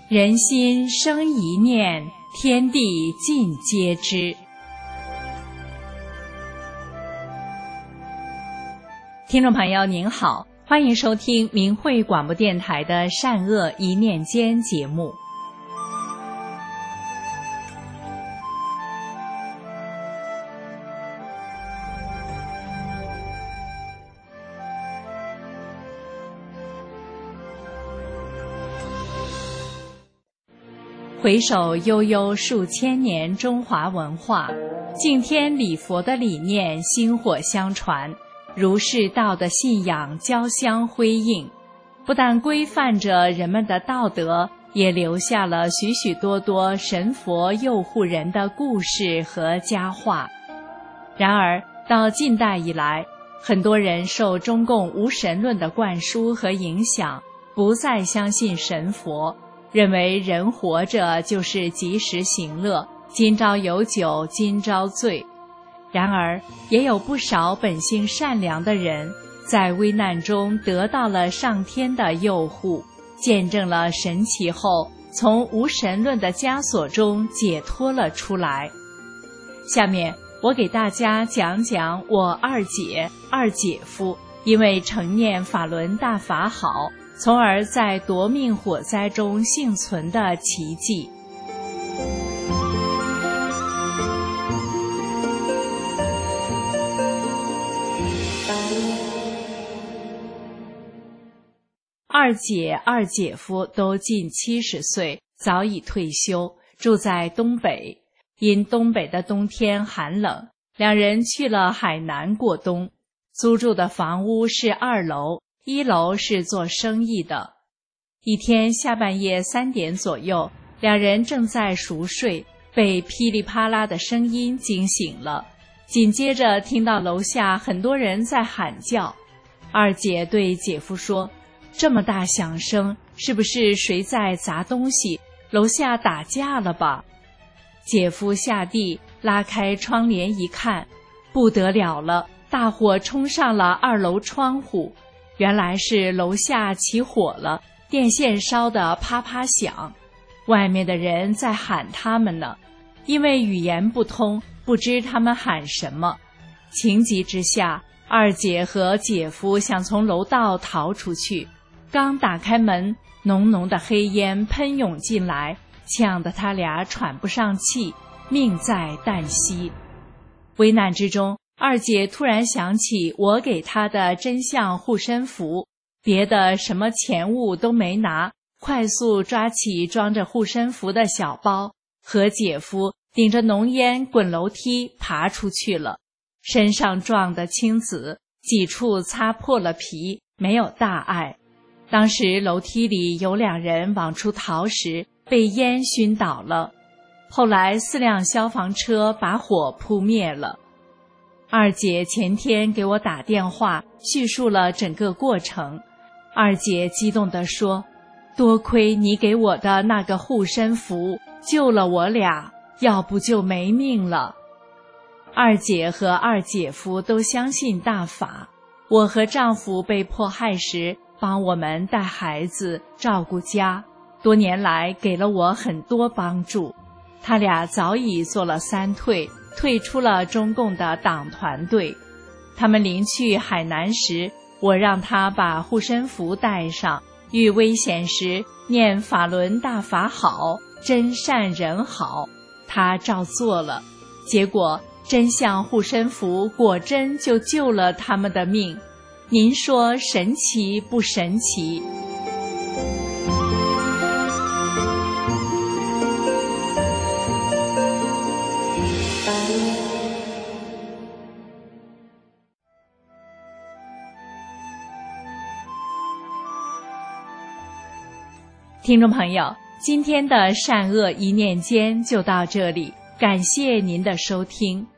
人心生一念，天地尽皆知。听众朋友您好，欢迎收听明慧广播电台的善恶一念间节目。回首悠悠数千年中华文化，敬天礼佛的理念薪火相传，儒释道的信仰交相辉映，不但规范着人们的道德，也留下了许许多多神佛佑护人的故事和佳话。然而到近代以来，很多人受中共无神论的灌输和影响，不再相信神佛，认为人活着就是及时行乐，今朝有酒今朝醉。然而也有不少本性善良的人，在危难中得到了上天的佑护，见证了神奇后，从无神论的枷锁中解脱了出来。下面我给大家讲讲我二姐、二姐夫因为承念法轮大法好，从而在夺命火灾中幸存的奇迹。二姐、二姐夫都近70岁，早已退休，住在东北。因东北的冬天寒冷，两人去了海南过冬。租住的房屋是2楼，1楼是做生意的。一天下半夜3点左右，两人正在熟睡，被噼里啪啦的声音惊醒了。紧接着听到楼下很多人在喊叫。二姐对姐夫说：“这么大响声，是不是谁在砸东西？楼下打架了吧？”姐夫下地拉开窗帘一看，不得了了，大火冲上了2楼窗户。原来是楼下起火了，电线烧得啪啪响，外面的人在喊他们呢，因为语言不通，不知他们喊什么。情急之下，二姐和姐夫想从楼道逃出去，刚打开门，浓浓的黑烟喷涌进来，呛得他俩喘不上气，命在旦夕。危难之中，二姐突然想起我给她的真相护身符，别的什么钱物都没拿，快速抓起装着护身符的小包，和姐夫顶着浓烟滚楼梯爬出去了。身上撞得青紫，几处擦破了皮，没有大碍。当时楼梯里有2人往出逃时被烟熏倒了，后来4辆消防车把火扑灭了。二姐前天给我打电话叙述了整个过程。二姐激动地说：“多亏你给我的那个护身符救了我俩，要不就没命了。”二姐和二姐夫都相信大法，我和丈夫被迫害时帮我们带孩子照顾家，多年来给了我很多帮助。他俩早已做了3退，退出了中共的党团队。他们临去海南时，我让他把护身符带上，遇危险时念法轮大法好，真善人好。他照做了，结果真相护身符果真就救了他们的命。您说神奇不神奇？听众朋友，今天的善恶一念间就到这里，感谢您的收听。